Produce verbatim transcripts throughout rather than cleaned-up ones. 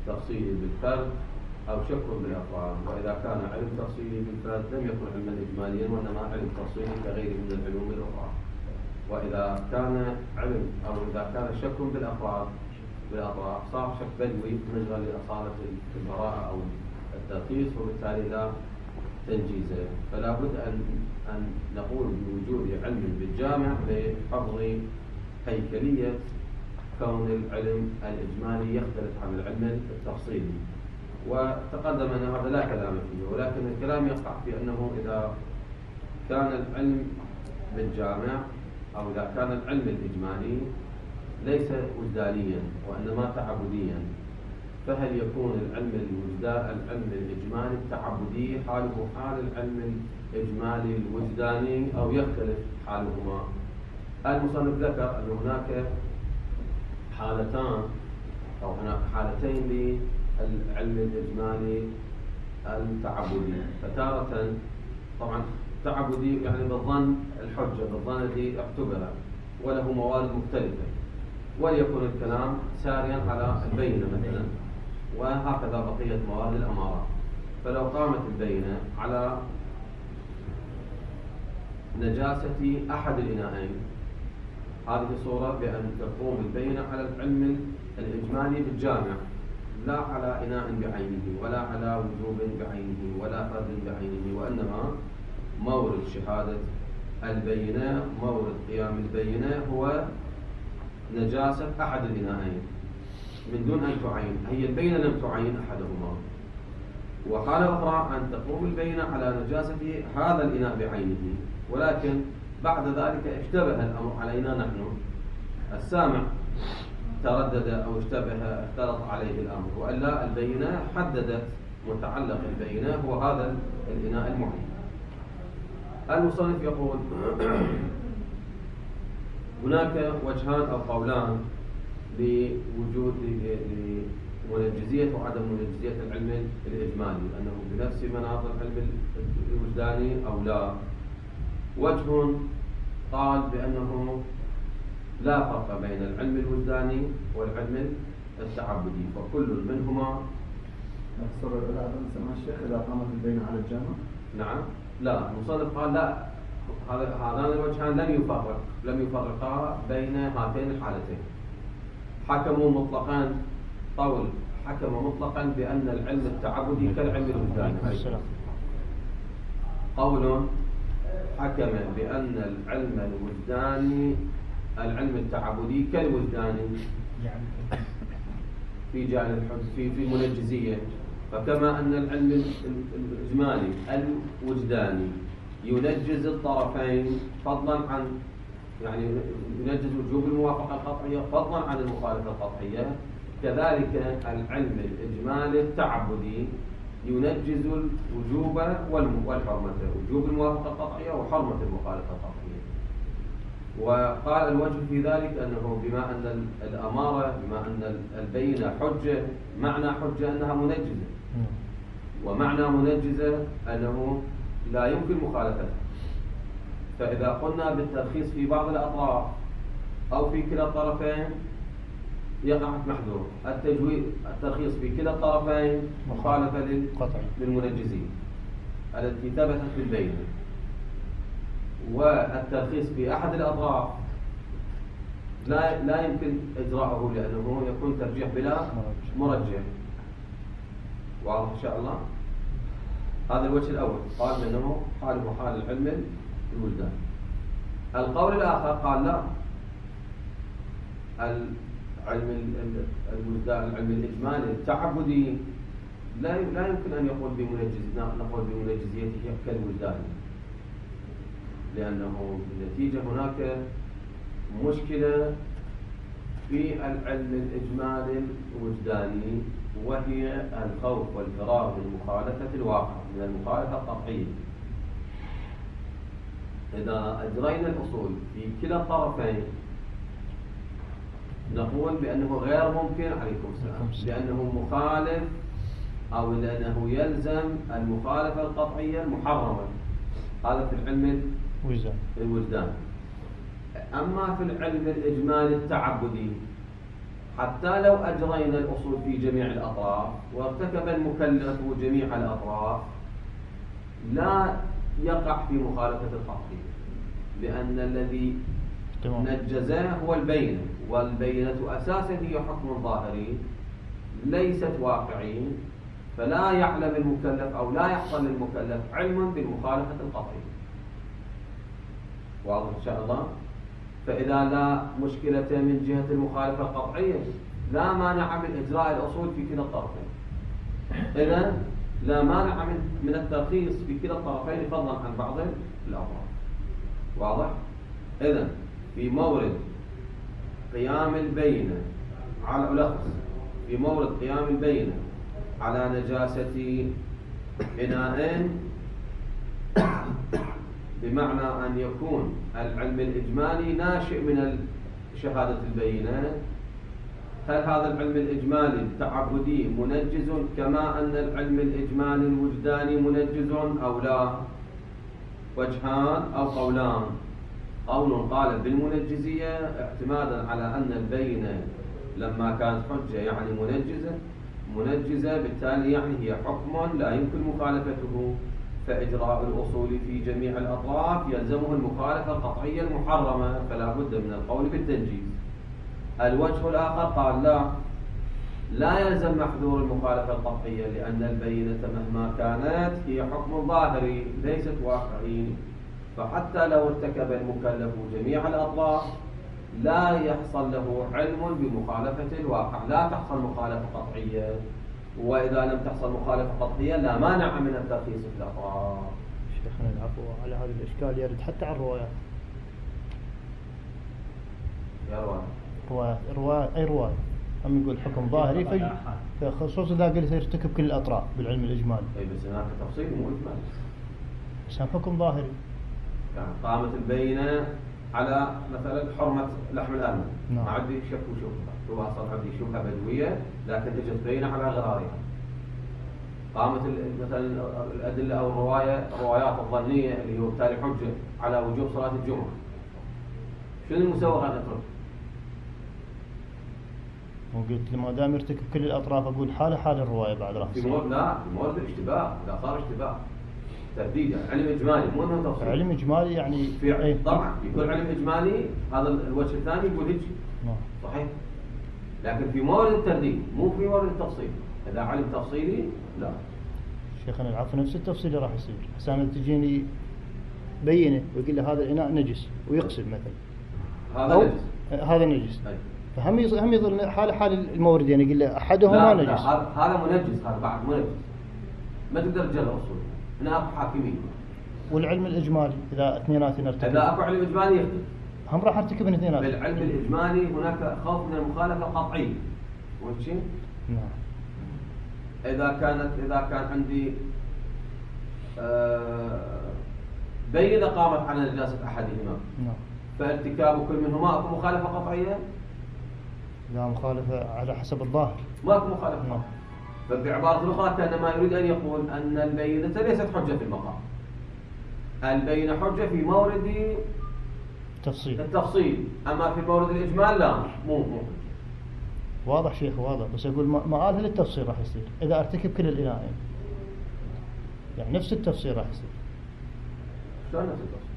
تفصيلي بالفرد أو شك بالأفراد. وإذا كان علم تفصيلي بالفرد لم يكن علما إجماليا وإنما علم تفصيلي كغيره من العلوم الأخرى. وإذا كان علم أو إذا كان شك بالأفراد بالأطراف صار شك بدوي مجرى لأصالة البراءة أو الترخيص، وبالتالي لا تنجيزه. فلا بد أن أن نقول بوجود علم بالجامع لحفظ هيكلية كون العلم الإجمالي يختلف عن العلم التفصيلي. وتقدم أن هذا لا كلام فيه، ولكن الكلام يقع في أنه إذا كان العلم بالجامع أو إذا كان العلم الإجمالي ليس وجدانيا وإنما تعبديا، فهل يكون العلم الوجداني العلم الإجمالي التعبدي حاله حال العلم الإجمالي الوجداني أو يختلف حالهما؟ المصنف ذكر أن هناك حالتان أو هناك حالتين للعلم الإجمالي التعبدي. فتارة طبعا تعبدي يعني بالظن الحجة، بالظن الذي اعتبر وله موارد مختلفة، وليكن الكلام ساريا على البينة مثلا، وهكذا بقية موارد الأمارات. فلو قامت البينة على نجاسة أحد الإناءين، هذه صورة بأن تقوم البينة على العلم الإجمالي بالجامع، لا على إناء بعينه ولا على وجوب بعينه ولا فرد بعينه، وإنما مورد شهادة البينة، مورد قيام البينة هو نجاسة أحد الإناءين من دون أن تعين، هي البينة لم تعين أحدهما. وحالة أخرى أن تقوم البينة على نجاسة هذا الإناء بعينه، ولكن بعد ذلك اشتبه الأمر علينا نحن السامع، تردد أو اشتبه اختلط عليه الأمر، وإلا البينة حددت متعلق البينة هو هذا الإناء المعين. المصنف يقول هناك وجهان أو قولان لوجود لمنجزية وعدم منجزية العلم الإجمالي، أنه بنفس مناط العلم الوجداني أو لا. وجه قال بأنه لا فرق بين العلم الوجداني والعلم التعبدي، فكل منهما. الصورة الأولى سماح الشيخ إذا قامت البينة على الجامع؟ نعم، لا، المصنف قال لا، هذان الوجهان لم يفرق لم يفرقا بين هاتين الحالتين. حكموا مطلقا قول حكم مطلقا بأن العلم التعبدي كالعلم الوجداني. قول حكم بأن العلم الوجداني العلم التعبدي كالوجداني في جعل الحد في في المنجزية. فكما أن العلم الإجمالي الوجداني ينجز الطرفين فضلا عن يعني ينجز وجوب الموافقة القطعية فضلا عن المخالفة القطعية، كذلك العلم الإجمالي التعبدي ينجز الوجوب والحرمة، وجوب الموافقة القطعية وحرمة المخالفة القطعية. وقال الوجه في ذلك أنه بما أن الأمارة بما أن البينة حجة، معنى حجة أنها منجزة، ومعنى منجزة أنه لا يمكن مخالفتها. فإذا قلنا بالترخيص في بعض الأطراف أو في كلا الطرفين يقع محذور. التجويد الترخيص في كلا الطرفين مخالفة للمنجزين التي ثبتت بالبينة، والترخيص في أحد الأطراف لا لا يمكن إجراءه لأنه يكون ترجيح بلا مرجح. واضح إن شاء الله؟ هذا الوجه الأول قال بأنه حاله حال العلم الوجداني. القول الآخر قال لا، العلم الوجداني العلم الإجمالي التعبدي لا لا يمكن أن يقول بمنجز نقول بمنجزيته كالوجداني، لأنه بالنتيجة هناك مشكلة في العلم الإجمالي الوجداني، وهي الخوف والفرار من مخالفة الواقع، من المخالفة القطعية. إذا أجرينا الأصول في كلا الطرفين نقول بأنه غير ممكن عليكم السلام، لأنه مخالف أو لأنه يلزم المخالفة القطعية المحرمة. هذا في العلم الوجداني. أما في العلم الإجمالي التعبدي حتى لو أجرينا الأصول في جميع الأطراف وارتكب المكلف جميع الأطراف لا يقع في مخالفة القطعية، لأن الذي نجزاه هو البينة، والبينة أساسا هي حكم ظاهري ليست واقعي، فلا يعلم المكلف أو لا يحصل للمكلف علم بالمخالفة القطعية. واضح إن شاء الله؟ فإذا لا مشكلة من جهة المخالفة القطعية لا مانع من إجراء الأصول في كلا الطرفين. إذن لا مانع من من الترخيص في كلا الطرفين فضلا عن بعض الأطراف. واضح؟ إذن في مورد قيام البينة على ألخص في مورد قيام البينة على نجاسة إناء، بمعنى أن يكون العلم الإجمالي ناشئ من شهادة البينة. هل هذا العلم الإجمالي التعبدي منجز كما أن العلم الإجمالي الوجداني منجز أو لا؟ وجهان أو قولان. قول قال بالمنجزية اعتمادا على أن البينة لما كانت حجة يعني منجزة منجزة بالتالي يعني هي حكم لا يمكن مخالفته، فإجراء الأصول في جميع الأطراف يلزمه المخالفة القطعية المحرمة، فلا بد من القول بالتنجيز. الوجه الآخر قال لا لا يلزم محذور المخالفة القطعية، لأن البينة مهما كانت هي حكم ظاهري ليست واقعي، فحتى لو ارتكب المكلف جميع الأطراف لا يحصل له علم بمخالفة الواقع، لا تحصل مخالفة قطعية، وإذا لم تحصل مخالفة قطعية لا مانع من الترخيص في الأطراف. شيخنا العفو، على هذا الإشكال يرد حتى على الروايات. يا رواية روايات رواية أي رواية هم يقول حكم ظاهري في خصوصا إذا قلت يرتكب كل الأطراف بالعلم الإجمالي. أي بس هناك تفصيل مو إجمالي. بس هم حكم ظاهري. يعني قامت البينة على مثلا حرمة لحم الأرنب، نعم. ما عندي شك وشبهة، هو أصلا عندي شبهة بدوية لكن اجت بينة على غرارها. قامت مثلا الأدلة أو الرواية الروايات الظنية اللي هو بالتالي حجة على وجوب صلاة الجمعة، شنو المسوغ أن أترك؟ وقلت لما دام يرتكب كل الأطراف أقول حالة حال الرواية بعد راح في مورد لا في مورد الاشتباه، إذا صار اشتباه ترديدا علم إجمالي مو أنه تفصيل. علم إجمالي يعني في أيه؟ طبعا يكون علم إجمالي، هذا الوجه الثاني يقول هيك صحيح، لكن في مورد الترديد مو في مورد التفصيل. إذا علم تفصيلي لا. شيخنا العفو نفس التفصيل راح يصير، حسنا تجيني بينه ويقول له هذا الإناء نجس ويقسم مثلا هذا نجس هذا نجس أي. فهم يظل هم يظل حال حال الموردين يقول له أحدهما نجس. لا هذا منجس، هذا بعد منجس ما تقدر تجرى أصول، هنا أكو حاكمين. والعلم الإجمالي إذا اثنيناتين ارتكب إذا أكو علم إجمالي يختلف، هم راح ارتكبن اثنينات. بالعلم الإجمالي هناك خوف من المخالفة القطعية، وشي؟ نعم. إذا كانت إذا كان عندي آه بينة قامت على نجاسة أحدهما، نعم. فارتكاب كل منهما أكو مخالفة قطعية؟ لا مخالفة على حسب الظاهر. ما أكو مخالفة. نعم. فبعبارة أخرى كأنما يريد أن يقول أن البينة ليست حجة في المقام. البينة حجة في مورد تفصيل التفصيل، أما في مورد الإجمال لا مو مو واضح شيخ واضح، بس أقول مآلها للتفصيل راح يصير إذا ارتكب كل الإناءين، يعني نفس التفصيل راح يصير. شلون نفس التفصيل؟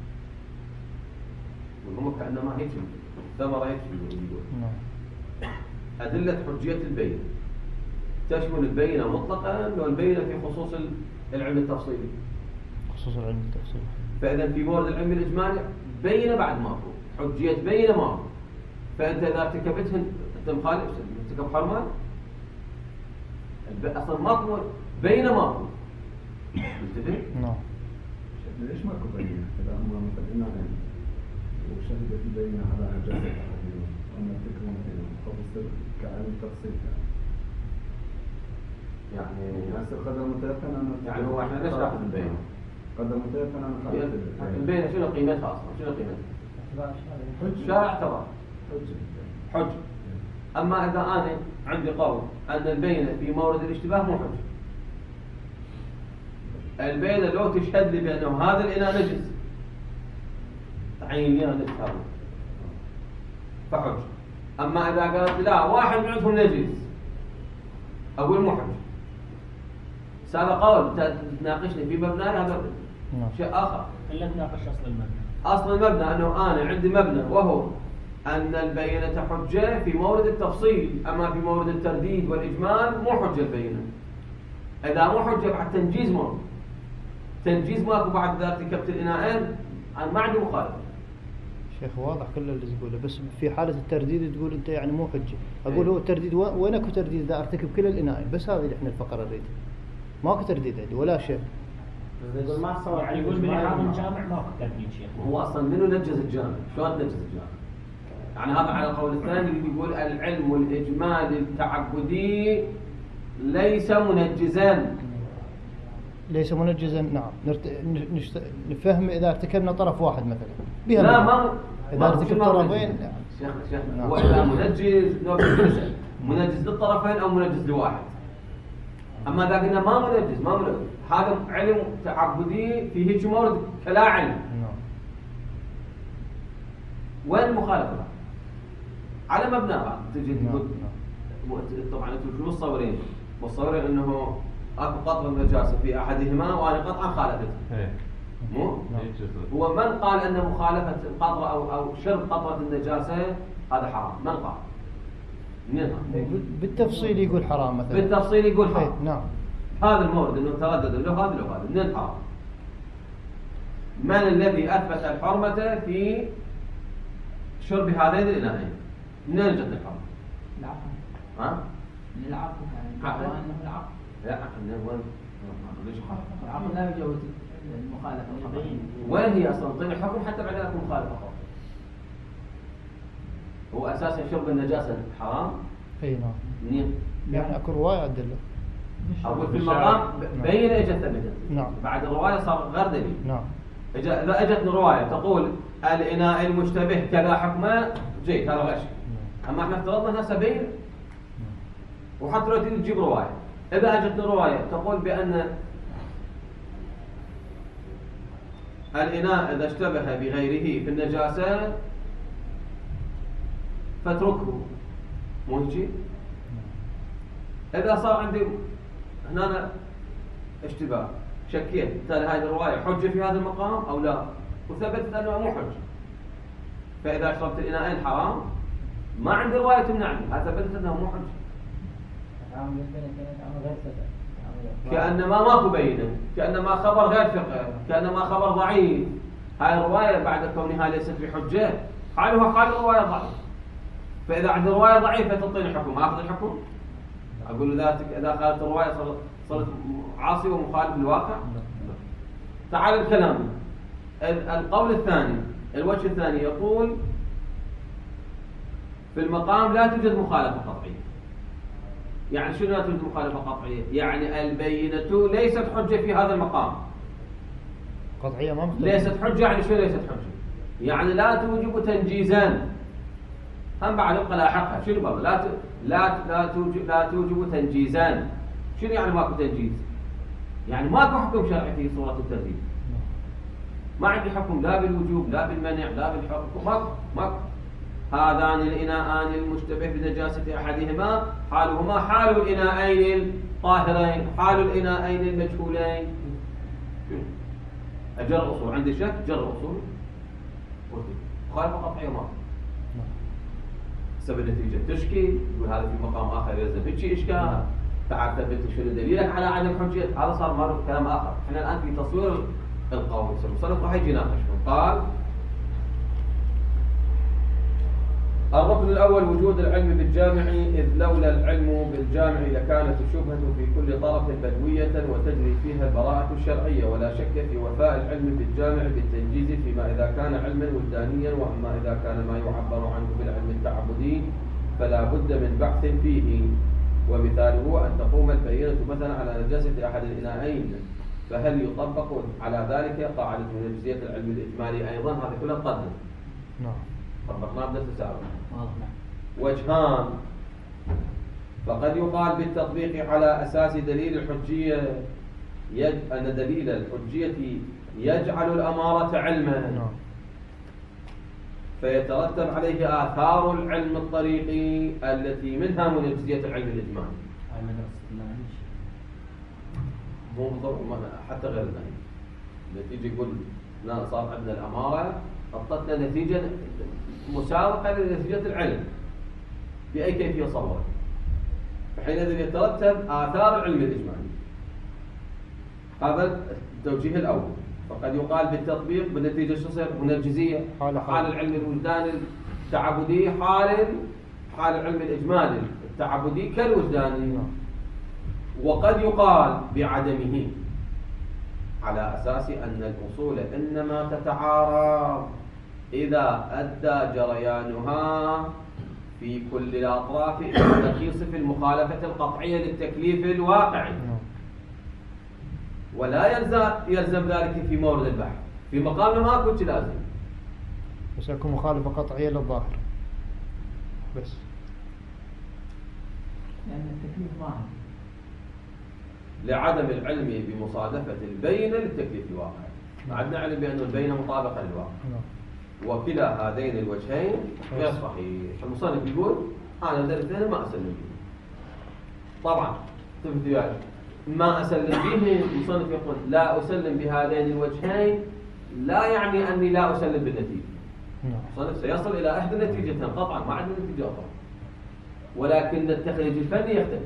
وهم كأنما هيك ثمرة هيك يقول. نعم. أدلة حجية البينة تشمل البينة مطلقا والبينة في خصوص العلم التفصيلي. خصوص العلم التفصيلي. فإذا في مورد العلم الإجمالي بينة بعد ماكو، حجية بينة ماكو، فأنت إذا ارتكبتهن أنت مخالف ارتكب حرمة، أصلا ماكو بينة ماكو. انتبه؟ نعم. ليش ماكو بينة؟ إذا هم مثلنا وشهد في بينة على نجاسة أحدهم وأن ارتكبوا مثلا فبصير كعلم تفصيل يعني هسه قدر متيقن أن يعني هو احنا ليش ناخذ البينة؟ قدر متيقن أن خالف البينة شنو قيمتها أصلا؟ شنو قيمتها؟ شرع اعتبر حج. أما إذا أنا عندي قول أن البينة في مورد الاشتباه مو حج، البينة لو تشهد لي بأنه هذا الإناء نجس تعين لي أنا نجس هذا فحج. أما إذا قالت لا واحد من عندهم نجس أقول مو حجة. هذا قول تناقشني في مبنى هذا شيء آخر. إلا تناقش أصل المبنى. أصل المبنى أنه أنا عندي مبنى وهو أن البينة حجة في مورد التفصيل، أما في مورد الترديد والإجمال مو حجة البينة. إذا مو حجة بعد تنجيز مو تنجيز ماكو بعد إذا ارتكبت الإناءين أنا ما عندي مخالفة. شيخ واضح كل اللي تقوله، بس في حالة الترديد تقول أنت يعني مو حجة. أقول هو الترديد وينك ترديد إذا ارتكب كل الإناءين، بس هذه اللي إحنا الفقرة نريدها. ماكو ترديد عندي ولا شيء. يقول ما صار يعني يقول من حاضر الجامع ماكو ترديد شيخ. هو أصلا منو نجز الجامع؟ شلون نجز الجامع؟ يعني هذا على القول الثاني اللي يقول العلم الإجمالي التعبدي ليس منجزا. ليس منجزا نعم. نرت... نشت... نفهم إذا ارتكبنا طرف واحد مثلا. بها لا ما إذا ارتكب طرفين. شيخ شيخ هو إذا منجز نوع منجز منجز للطرفين أو منجز لواحد. أما إذا قلنا ما منجز ما منجز هذا علم تعبدي في هيك مورد كلا علم. نعم. وين المخالفة؟ على مبنى بعد تجي نعم. طبعا انتم شو متصورين؟ متصورين انه اكو قطره نجاسه في احدهما وانا قطعا خالفته. مو؟ هو من قال ان مخالفه القطره او او شرب قطره النجاسه هذا حرام؟ من قال؟ منين؟ بالتفصيل يقول حرام مثلا. بالتفصيل يقول حرام. نعم. هذا المورد انه تردد له هذا له هذا منين حرام؟ من الذي اثبت الحرمه في شرب هذين الاناءين؟ منين جت الحرمه؟ العقل. ها؟ من العقل يعني عقل. انه العقل. لا عقل من وين؟ ليش حرام؟ العقل لا يجوز المخالفه الخطأ. وين هي اصلا طين الحكم حتى بعد ذلك مخالفه خطأ. هو اساسا شرب النجاسه حرام؟ اي نعم. منين؟ يعني اكو روايه ادله. اقول في المقام بين اجت ثبتت. نعم. بعد الروايه صار غير دليل. نعم. اذا اذا اجتني روايه تقول الاناء المشتبه كذا حكمه جيد هذا غش. اما احنا افترضنا هسه بين وحتى لو تجي تجيب روايه اذا اجتني روايه تقول بان الاناء اذا اشتبه بغيره في النجاسه فاتركه مو هيك؟ اذا صار عندي هنا اشتباه شكيت بالتالي هذه الروايه حجه في هذا المقام او لا وثبتت انه مو حجه فاذا شربت الاناءين حرام ما عندي روايه تمنعني هذا ثبتت انه مو حجه كانما ماكو بينه كانما خبر غير ثقه كانما خبر ضعيف هاي الروايه بعد كونها ليست بحجه حالها حال الروايه ضعيف فاذا عندي روايه ضعيفه تعطيني حكم اخذ الحكم اقول له ذاتك اذا قالت الروايه صارت صارت عاصي ومخالف للواقع تعال الكلام القول الثاني الوجه الثاني يقول في المقام لا توجد مخالفه قطعيه يعني شنو لا توجد مخالفه قطعيه يعني البينه ليست حجه في هذا المقام قطعيه ما مختلفه ليست حجه يعني شنو ليست حجه يعني لا توجب تنجيزا هم بعد يبقى لاحقها شنو بابا لا ت... لا لا توجب لا توجب تنجيزا شنو يعني ماكو تنجيز يعني ماكو حكم شرعي في صوره الترديد ما عندي حكم لا بالوجوب لا بالمنع لا بالحكم ماكو ماكو هذان الاناءان المشتبه بنجاسه احدهما حالهما حال الاناءين الطاهرين حال الاناءين المجهولين اجر اصول عندي شك جر اصول مخالفه قطعيه ماكو سبب النتيجة تشكي يقول هذا في مقام آخر يلزم هيك إشكال تعال ثبت شنو دليلك على عدم حجية هذا صار مر كلام آخر احنا الآن في تصوير القول المصنف راح يجي يناقش قال الركن الأول وجود العلم بالجامع إذ لولا العلم بالجامع لكانت الشبهة في كل طرف بدوية وتجري فيها البراءة الشرعية ولا شك في وفاء العلم بالجامع بالتنجيز فيما إذا كان علما وجدانيا وأما إذا كان ما يعبر عنه بالعلم التعبدي فلا بد من بحث فيه ومثاله أن تقوم البينة مثلا على نجاسة أحد الإناءين فهل يطبق على ذلك قاعدة نجزية العلم الإجمالي أيضا هذا كله قدم نعم طبقناه بالتساؤل وجهان فقد يقال بالتطبيق على أساس دليل الحجية يج... أن دليل الحجية يجعل الأمارة علما فيترتب عليه آثار العلم الطريقي التي منها منجزية العلم الإجمالي. هاي مدرسة المناهج. مو بالضبط حتى غير المنهج. نتيجة يقول لا صار عندنا الأمارة أعطتنا نتيجة مسابقة لنتيجة العلم بأي كيفية صورت. فحينئذ يترتب آثار العلم الإجمالي. هذا التوجيه الأول. فقد يقال بالتطبيق بالنتيجة شو تصير منجزية حال العلم الوجداني التعبدي حال حال العلم الإجمالي التعبدي كالوجداني. وقد يقال بعدمه على أساس أن الأصول إنما تتعارض إذا أدى جريانها في كل الأطراف إلى الترخيص في المخالفة القطعية للتكليف الواقعي، ولا يلزم يلزم ذلك في مورد البحث. في مقامنا ما كنت لازم، بس يكون مخالفة قطعية للظاهر بس، لأن التكليف ظاهر. لعدم العلم بمصادفة البينة للتكليف الواقعي. عندنا علم بأن البينة مطابقة للواقع، وكلا هذين الوجهين غير صحيح. المصنف يقول أنا الاثنين ما أسلم به. طبعا تفضل ما أسلم به، المصنف يقول لا أسلم بهذين الوجهين لا يعني أني لا أسلم بالنتيجة. المصنف سيصل إلى إحدى النتيجتين قطعا، ما عندنا نتيجة أخرى، ولكن التخريج الفني يختلف.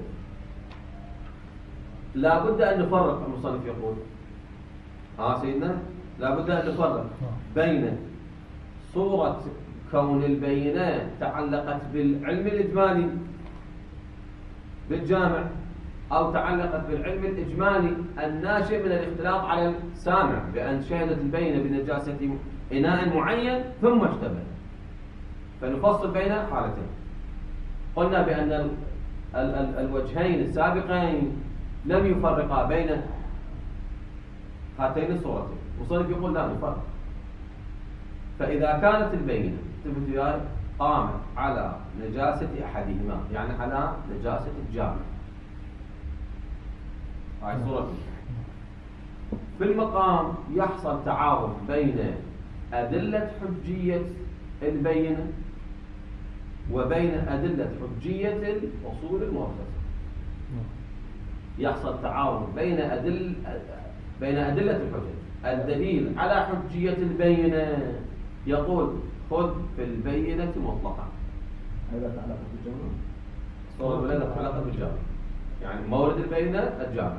لا بد أن نفرق، المصنف يقول ها سيدنا لا بد أن نفرق بين صورة كون البينات تعلقت بالعلم الإجمالي بالجامع، أو تعلقت بالعلم الإجمالي الناشئ من الاختلاط على السامع بأن شهدت البينة بنجاسة إناء معين ثم اشتبه. فنفصل بين حالتين. قلنا بأن ال ال ال الوجهين السابقين لم يفرقا بين هاتين الصورتين. المصنف يقول لا نفرق. فإذا كانت البينة تثبت قامت على نجاسة أحدهما، يعني على نجاسة الجامع، هاي صورة. في المقام يحصل تعارض بين أدلة حجية البينة وبين أدلة حجية الأصول المؤسسة. يحصل تعارض بين أدل بين أدلة الحجة. الدليل على حجية البينة يقول خذ في البينة مطلقا. هذا تعلق بالجامع. صورة الولادة تعلق بالجامع، يعني مورد البينة الجامع.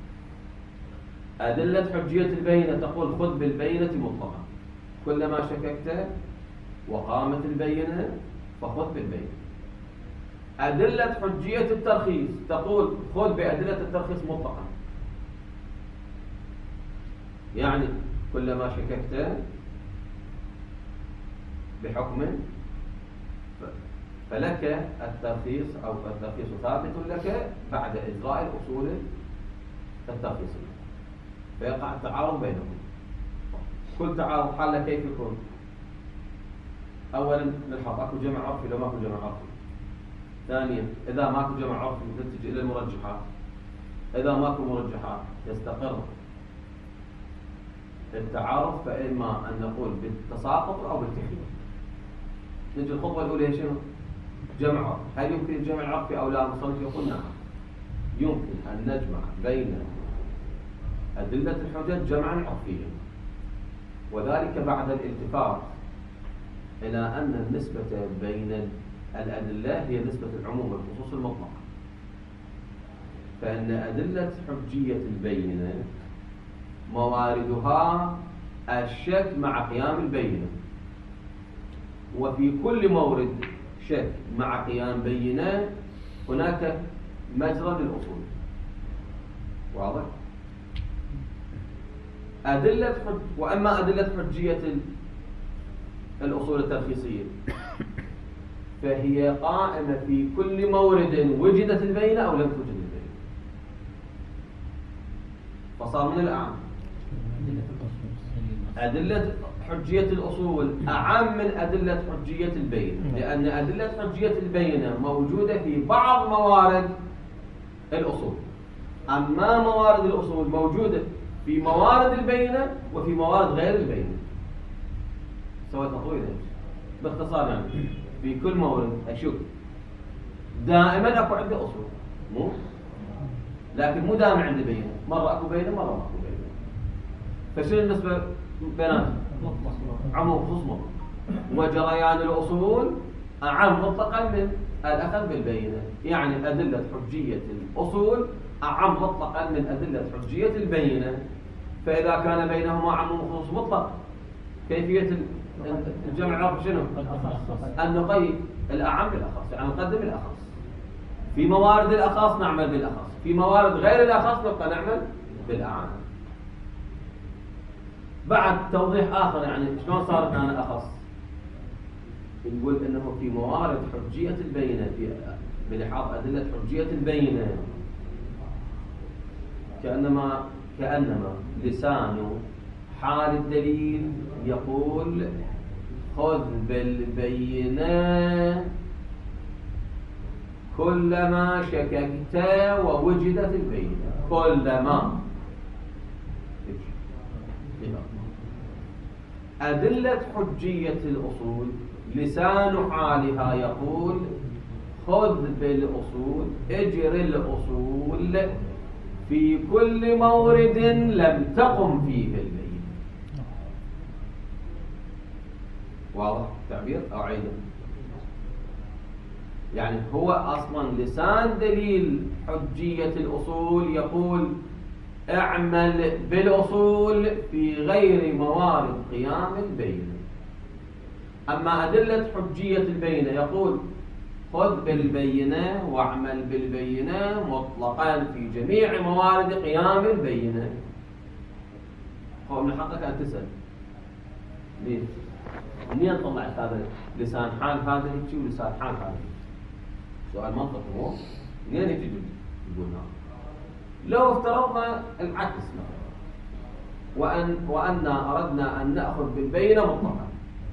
أدلة حجية البينة تقول خذ بالبينة مطلقا، كلما شككت وقامت البينة فخذ بالبينة. أدلة حجية الترخيص تقول خذ بأدلة الترخيص مطلقا، يعني كلما شككت بحكم فلك الترخيص أو الترخيص ثابت لك بعد إجراء الأصول الترخيصية، فيقع التعارض بينهم. كل تعارض حل كيف يكون؟ أولا نلحظ أكو جمع عرفي لو ماكو جمع عرفي. ثانيا إذا ماكو جمع عرفي نتجه إلى المرجحات. إذا ماكو مرجحات يستقر التعارض، فإما أن نقول بالتساقط أو بالتخيير. نجي الخطوة الأولى هي شنو؟ جمع عرفي. هل يمكن الجمع العرفي أو لا؟ المصنف يقول نعم، يمكن أن نجمع بين أدلة الحجج جمعا عرفيا، وذلك بعد الالتفات إلى أن النسبة بين الأدلة هي نسبة العموم والخصوص المطلق. فإن أدلة حجية البينة مواردها الشك مع قيام البينة، وفي كل مورد شك مع قيام بينة هناك مجرى للأصول. واضح؟ أدلة حج... وأما أدلة حجية الأصول الترخيصية فهي قائمة في كل مورد وجدت البينة أو لم توجد البينة. فصار من الأعم أدلة حجية الأصول أعم من أدلة حجية البينة، لأن أدلة حجية البينة موجودة في بعض موارد الأصول، أما موارد الأصول موجودة في موارد البينة وفي موارد غير البينة. سويت مطويلة باختصار يعني في كل مورد أشوف دائما أكو عندي أصول، مو لكن مو دائما عندي بينة، مرة أكو بينة مرة ما أكو بينة. فشنو النسبة بيناتهم؟ عموم خصوص مطلق، وجريان الأصول أعم مطلقا من الأخذ بالبينة. يعني أدلة حجية الأصول أعم مطلقا من أدلة حجية البينة. فإذا كان بينهما عموم خصوص مطلق كيفية الجمع شنو؟ أن نقيد الأعم بالأخص، يعني نقدم الأخص. في موارد الأخص نعمل بالأخص، في موارد غير الأخص نبقى نعمل بالأعم. بعد توضيح آخر يعني شلون صارت أنا أخص؟ نقول إنه في موارد حجية البينة، في بلحاظ أدلة حجية البينة كأنما كأنما لسان حال الدليل يقول خذ بالبينة كلما شككت ووجدت البينة. كلما أدلة حجية الأصول لسان حالها يقول خذ بالأصول، اجر الأصول في كل مورد لم تقم فيه البينة. واضح التعبير أو عيدا؟ يعني هو أصلا لسان دليل حجية الأصول يقول اعمل بالأصول في غير موارد قيام البينة. أما أدلة حجية البينة يقول خذ بالبينة واعمل بالبينة مطلقا في جميع موارد قيام البينة. هو من حقك أن تسأل ليه؟ منين طلعت هذا لسان حال هذا هيك ولسان حال هذا؟ سؤال منطقي مو؟ منين يجي يقول نعم؟ لو افترضنا العكس مثلا وأن وأننا أردنا أن نأخذ بالبينة مطلقا،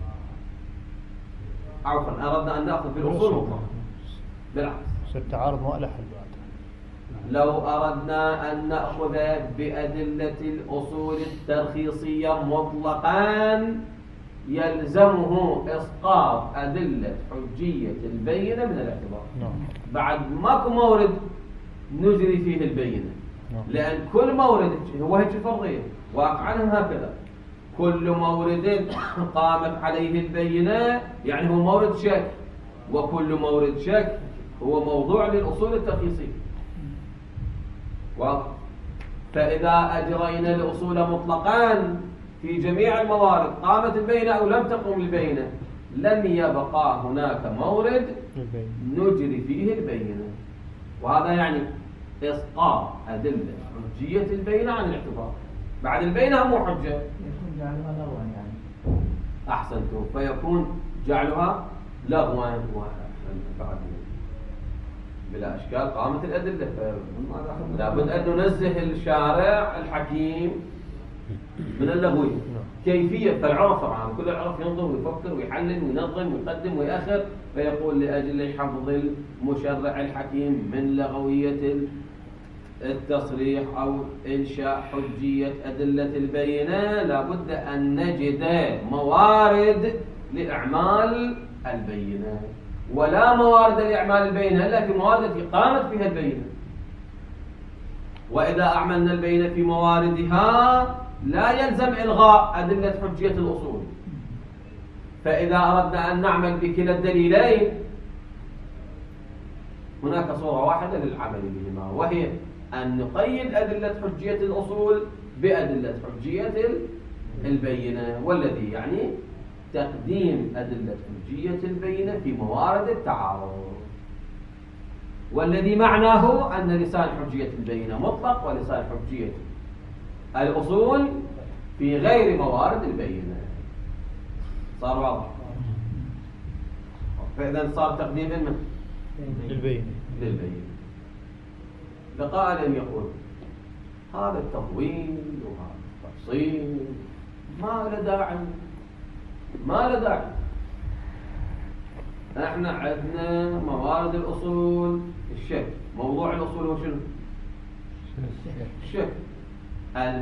عفوا أردنا أن نأخذ بالأصول مطلقا بالعكس، صار تعارض ما له حل بعد. لو أردنا أن نأخذ بأدلة الأصول الترخيصية مطلقا يلزمه إسقاط أدلة حجية البينة من الاعتبار. بعد ماكو مورد نجري فيه البينة، لأن كل مورد هو هيك فرضية واقعا هكذا، كل مورد قامت عليه البينة يعني هو مورد شك، وكل مورد شك هو موضوع للأصول الترخيصية. واضح؟ فإذا أجرينا الأصول مطلقا في جميع الموارد قامت البينة أو لم تقم البينة لم يبقى هناك مورد نجري فيه البينة، وهذا يعني إسقاط أدلة حجية البينة عن الاعتبار. بعد البينة مو حجة يكون جعلها لغوا يعني. أحسنتم، فيكون جعلها لغوا بعد بلا أشكال قامت الأدلة. لابد أن ننزه الشارع الحكيم من اللغوية. كيفية فالعرف طبعا كل العرف ينظر ويفكر ويحلل وينظم ويقدم ويأخر، فيقول لأجل حفظ المشرع الحكيم من لغوية التصريح أو إنشاء حجية أدلة البينة لابد أن نجد موارد لإعمال البينة، ولا موارد لإعمال البينة إلا في موارد التي قامت فيها البينة. وإذا أعملنا البينة في مواردها لا يلزم إلغاء أدلة حجية الأصول. فإذا أردنا أن نعمل بكلا الدليلين هناك صورة واحدة للعمل بهما، وهي أن نقيد أدلة حجية الأصول بأدلة حجية البينة، والذي يعني تقديم أدلة حجية البينة في موارد التعارض، والذي معناه أن لسان حجية البينة مطلق ولسان حجية الأصول في غير موارد البينة. صار واضح؟ فإذا صار تقديم من للبينة للبينة. فقائل يقول هذا التطويل وهذا التفصيل ما له داعي، ما له داعي. احنا عندنا موارد الأصول الشك، موضوع الأصول هو شنو؟ الشك.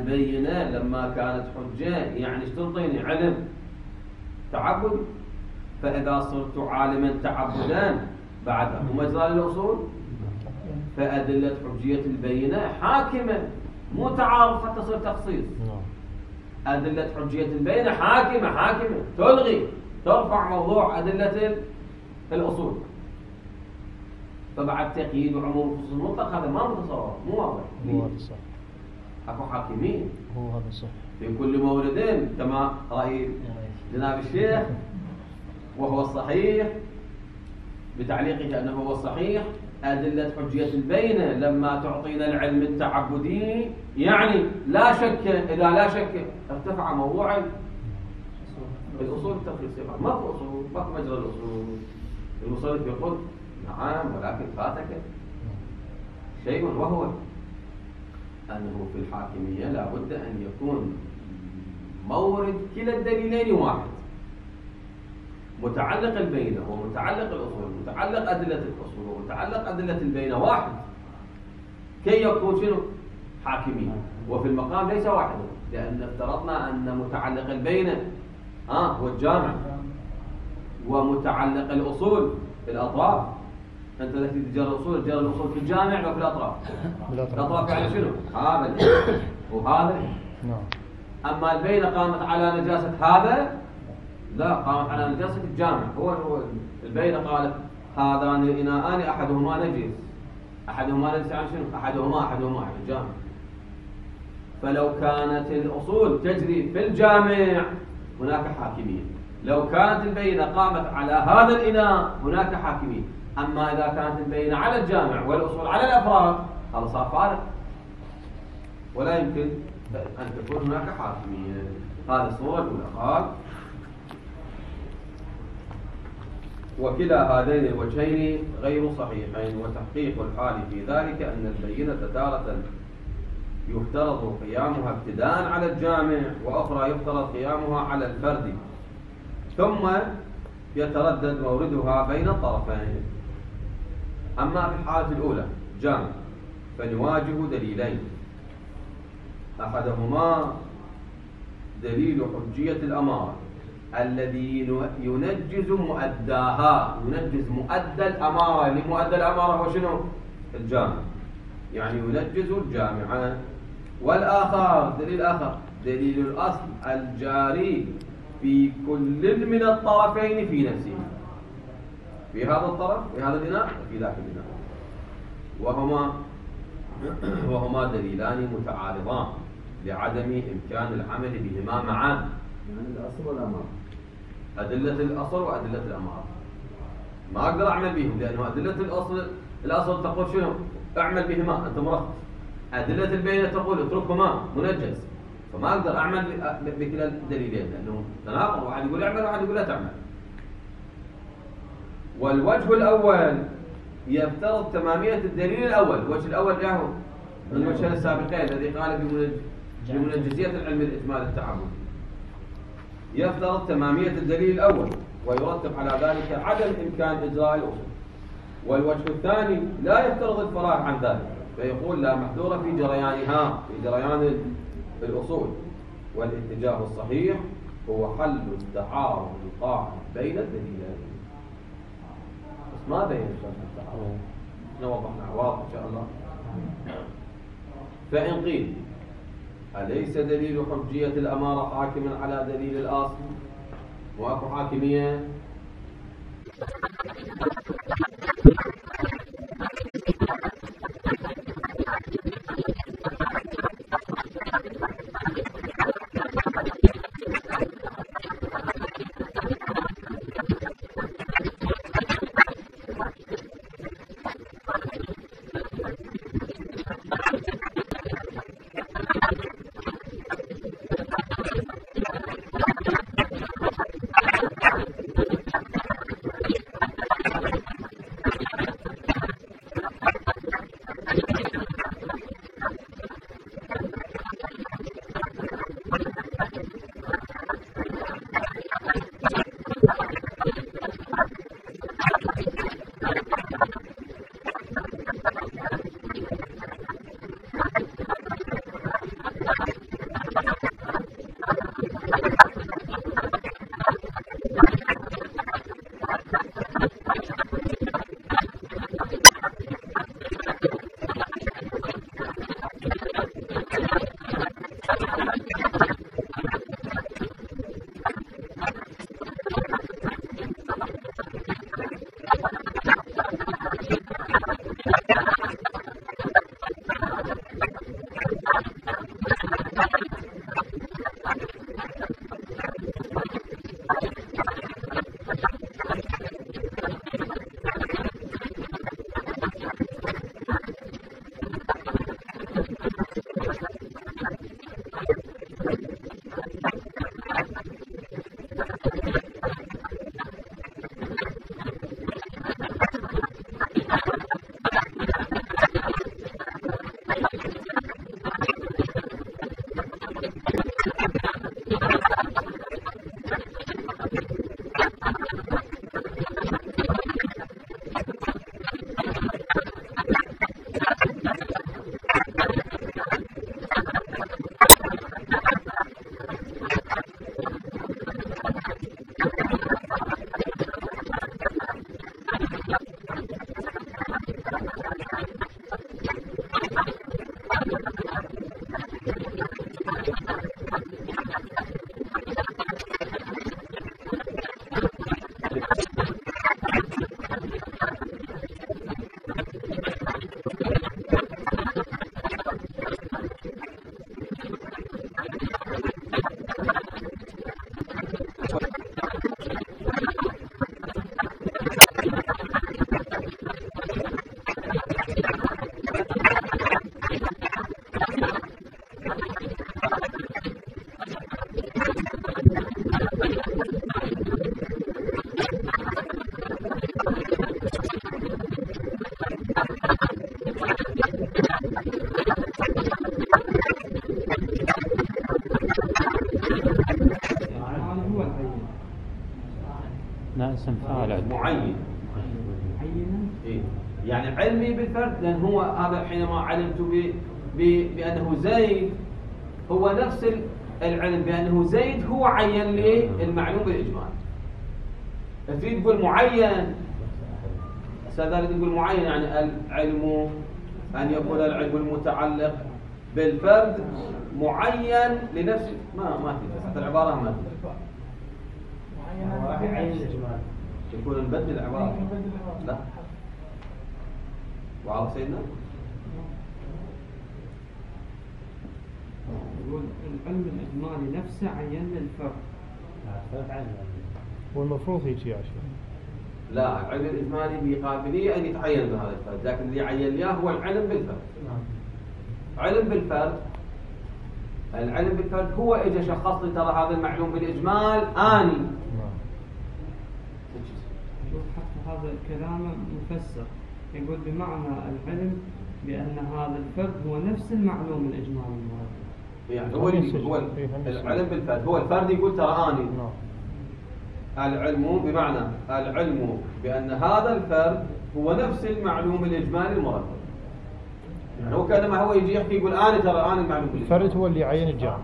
البينة لما كانت حجة يعني ايش تنطيني؟ علم تعبد فإذا صرت عالما تعبدا بعدها مجرى للأصول، فأدلة حجية البينة حاكمة مو تعارض حتى تصير تخصيص. أدلة حجية البينة حاكمة حاكمة تلغي ترفع موضوع أدلة الأصول. فبعد تقييد وعموم الخصوص المطلق هذا ما متصور، مو واضح. هو هذا صح. أكو حاكمين هو هذا صح. في كل مورد كما رأي جناب الشيخ وهو الصحيح بتعليقه أنه هو الصحيح. أدلة حجية البينة لما تعطينا العلم التعبدي يعني لا شك، إذا لا شك ارتفع موضوع الأصول التخصيصية. ما في أصول، ما في مجرى الأصول. المصنف يقول نعم ولكن فاتك شيء، وهو أنه في الحاكمية لا بد أن يكون مورد كلا الدليلين واحد، متعلق البينة ومتعلق الأصول، متعلق أدلة الأصول ومتعلق أدلة البينة واحد كي يكون شنو؟ حاكمين. وفي المقام ليس واحدا، لأن افترضنا أن متعلق البينة آه هو الجامع، ومتعلق الأصول في الأطراف. أنت لك تجار الأصول، تجار الأصول في الجامع وفي الأطراف. الأطراف يعني شنو؟ هذا وهذا. نعم. أما البينة قامت على نجاسة هذا، لا، قامت على نجاسة الجامع. هو هو البينة قالت هذان الإناءان أحدهما نجس، أحدهما نجس يعني شنو؟ أحدهما أحدهما يعني الجامع. فلو كانت الأصول تجري في الجامع هناك حاكمية، لو كانت البينة قامت على هذا الإناء هناك حاكمية. أما إذا كانت البينة على الجامع والأصول على الأفراد هذا صار فارق، ولا يمكن أن تكون هناك حاكمية. هذه الصورة الأولى. قال وكلا هذين الوجهين غير صحيحين، وتحقيق الحال في ذلك أن البينة تارة يفترض قيامها ابتداء على الجامع، وأخرى يفترض قيامها على الفرد، ثم يتردد موردها بين الطرفين. أما في الحالة الأولى جامع فنواجه دليلين، أحدهما دليل حجية الأمارة الذي ينجز مؤداها، ينجز مؤدى الأمارة. لمؤدى الأمارة هو شنو؟ الجامع، يعني ينجز الجامعة. والآخر دليل آخر دليل الأصل الجاري في كل من الطرفين في نفسه، في هذا الطرف في هذا الإناء في ذاك الإناء، وهما وهما دليلان متعارضان لعدم إمكان العمل بهما معا. يعني الأصل والأمارة، أدلة الأصل وأدلة الأمارة ما أقدر أعمل بهم، لأنه أدلة الأصل الأصل تقول شنو؟ أعمل بهما أنت مرخص. أدلة البينة تقول اتركهما منجز، فما أقدر أعمل بكلا الدليلين لأنه تناقض، واحد يقول اعمل واحد يقول لا تعمل. والوجه الأول يفترض تمامية الدليل الأول. الوجه الأول جاءه من الوجهين السابقين الذي قال بمنجزية العلم الإجمال التعبدي، يفترض تمامية الدليل الأول ويرتب على ذلك عدم إمكان إجراء الأصول. والوجه الثاني لا يفترض الفراغ عن ذلك، فيقول لا محذور في جريانها، في جريان الأصول. والاتجاه الصحيح هو حل التعارض القائم بين الدليلين. بس ما بين التعارض، نوضحنا واضح إن شاء الله. فإن قيل أليس دليل حجية الأمارة حاكما على دليل الأصل؟ واكو حاكمية؟ لا اسم فاعل معين. إيه؟ يعني علمي بالفرد، لأن هو هذا حينما علمت ب... ب... بأنه زيد هو نفس العلم بأنه زيد هو عين لي المعلوم بالإجمال. تريد تقول معين، سأدار تقول معين يعني العلم أن يكون العلم المتعلق بالفرد معين لنفس ما ما تنفع حتى العبارة ما تنفع. يكون البدل العبارة لا واضح سيدنا؟ يقول العلم الإجمالي نفسه عين الفرد. والمفروض يجي عشان لا، العلم الإجمالي بقابلية أن يتعين بهذا الفرد، لكن اللي عين لياه هو العلم بالفرد. علم بالفرد، العلم بالفرد هو إجا شخص لي ترى هذا المعلوم بالإجمال آني. شوف حتى هذا كلامه مفسر، يقول بمعنى العلم بأن هذا الفرد هو نفس المعلوم الإجمالي المراد. يعني هو هو العلم بالفرد، هو الفرد يقول ترى آني. العلم بمعنى العلم بأن هذا الفرد هو نفس المعلوم الإجمالي المراد. يعني هو كانما هو يجي يحكي يقول أنا ترى أنا المعلوم بالإجمالي. الفرد هو اللي يعين الجامع.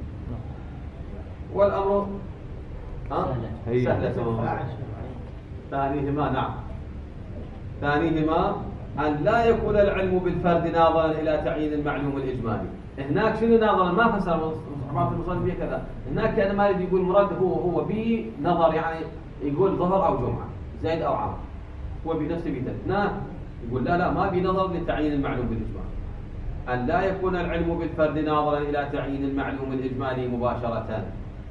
والأمر ها سهلة. ثانيهما نعم ثانيهما أن لا يكون العلم بالفرد ناظرا إلى تعيين المعلوم الإجمالي. هناك شنو ناظرا؟ ما فسر مصطفى المصنف كذا. هناك كان مالك يقول مراد هو هو بي نظر، يعني يقول ظهر أو جمعة زيد أو عمرو، هو بنفسه بيتل. هناك يقول لا لا ما بنظر لتعيين المعلوم بالإجمالي. أن لا يكون العلم بالفرد ناظرا إلى تعيين المعلوم الإجمالي مباشرة،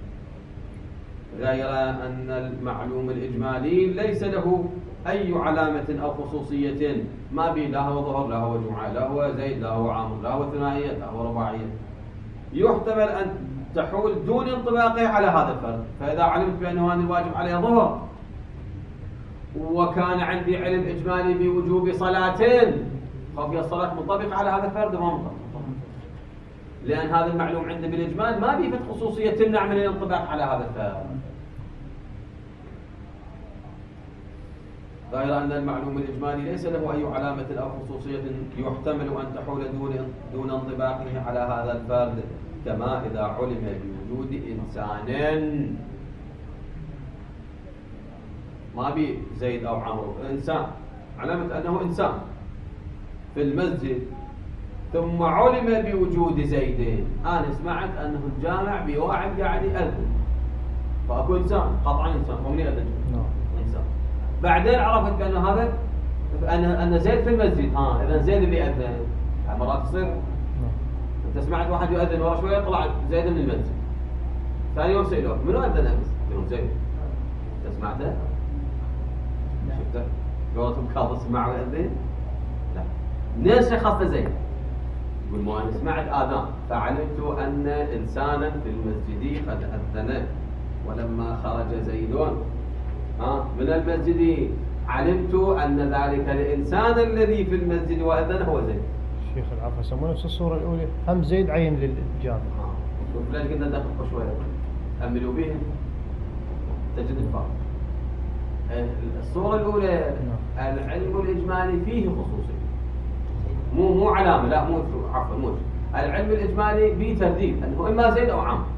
غير أن المعلوم الإجمالي ليس له أي علامة أو خصوصية، ما بي لا هو ظهر لا هو جمعة لا هو زيد لا هو عامر لا هو ثنائية لا هو رباعية، يحتمل أن تحول دون انطباقه على هذا الفرد. فإذا علمت بأنه هذا الواجب عليه ظهر وكان عندي علم إجمالي بوجوب صلاتين، ففي الصلاة منطبقة على هذا الفرد ما منطبق، لأن هذا المعلوم عنده بالإجمال ما بيفت خصوصية تمنع من الانطباق على هذا الفرد. غير أن المعلوم الإجمالي ليس له أي علامة أو خصوصية يحتمل أن تحول دون دون انطباقه على هذا الفرد، كما إذا علم بوجود إنسان، ما بي زيد أو عمرو، إنسان علامة أنه إنسان في المسجد، ثم علم بوجود زيدين. أنا سمعت أنه الجامع بواحد قاعد يأذن، فأكو إنسان قطعا إنسان ومن يأذن إنسان. بعدين عرفت بأن هذا أن أن زيد في المسجد، ها إذا زيد اللي يأذن. مرات تصير أنت سمعت واحد يؤذن ورا شوية طلع زيد من المسجد، ثاني يوم سألوه منو أذن أمس؟ يوم زيد. أنت سمعته؟ شفته؟ قولتهم كاظم سمع ويأذن؟ لا. ليش شخصت زيد؟ يقول ما أنا سمعت آذان فعلمت أن إنسانا في المسجد قد أذن، ولما خرج زيدون ها من المسجد علمت أن ذلك الإنسان الذي في المسجد وأذن هو زيد. الشيخ العفو يسمونه نفس الصورة الأولى، هم زيد عين للجامع. شوف ليش قلنا دقق شوية أملوا بهم تجد الفرق. الصورة الأولى العلم الإجمالي فيه خصوصية، مو مو علامة، لا مو عفوا مو العلم الإجمالي به ترديد أنه إما زيد أو عمرو.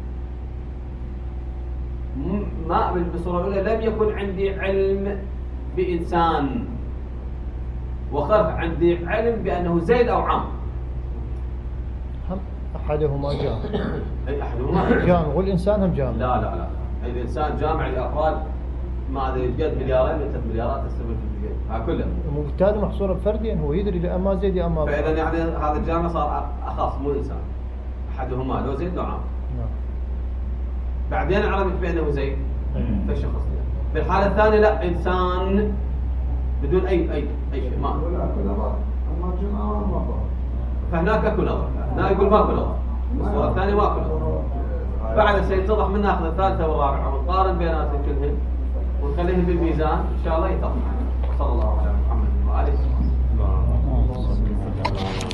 ما بالصورة الأولى لم يكن عندي علم بإنسان وخرج عندي علم بأنه زيد أو عمرو، أحدهما جامع. أي أحدهما جامع والإنسان هم جامع. لا لا لا الإنسان جامع لأفراد ما أدري قد مليارين من ثلاث مليارات تستمر في الجيم ها كله. وبالتالي محصورة بفردين هو يدري لأما زيد يا أما. فإذا يعني هذا الجامع صار أخص مو إنسان. أحدهما لو زيد لو عام. نعم. بعدين عرفت بأنه زيد فالشخص في الحالة الثانية لا إنسان بدون أي أي أي شيء ما. ولا أكو نظر أما الجمعة ما نظر. فهناك أكو نظر هنا يقول ماكو نظر الصورة الثانية ماكو نظر. بعد سيتضح من ناخذ الثالثة والرابعة ونقارن بيناتهم كلهم ونخليهم بالميزان إن شاء الله يتضح. صلى الله على محمد وآله وصحبه.